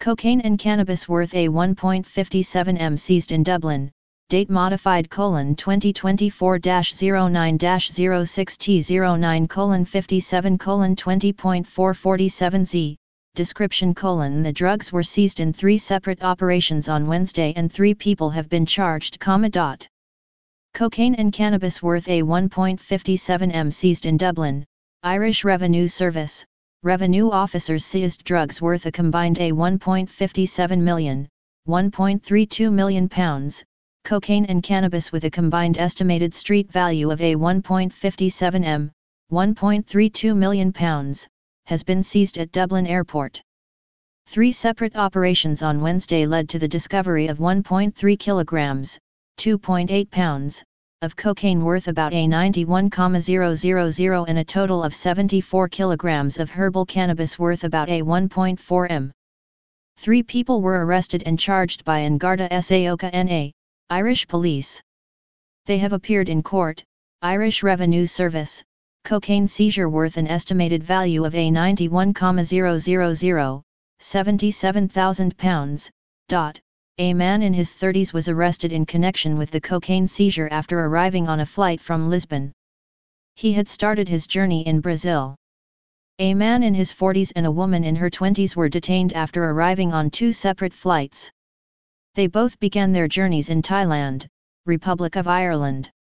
Cocaine and cannabis worth a 1.57 m seized in Dublin, date modified : 2024-09-06T09:57:20.447 Description: The drugs were seized in 3 separate operations on Wednesday and 3 people have been charged. Cocaine and cannabis worth a 1.57 m seized in Dublin, Irish Revenue Service. Revenue officers seized drugs worth a combined a 1.57 million, £1.32 million, cocaine and cannabis with a combined estimated street value of a 1.57 m, £1.32 million, has been seized at Dublin Airport. 3 separate operations on Wednesday led to the discovery of 1.3 kilograms, 2.8 pounds, of cocaine worth about a 91,000 and a total of 74 kilograms of herbal cannabis worth about a 1.4 m. 3 people were arrested and charged by An Garda Síochána NA, Irish police. They have appeared in court. Irish Revenue Service. Cocaine seizure worth an estimated value of a 91,000, £77,000. A man in his 30s was arrested in connection with the cocaine seizure after arriving on a flight from Lisbon. He had started his journey in Brazil. A man in his 40s and a woman in her 20s were detained after arriving on 2 separate flights. They both began their journeys in Thailand, Republic of Ireland.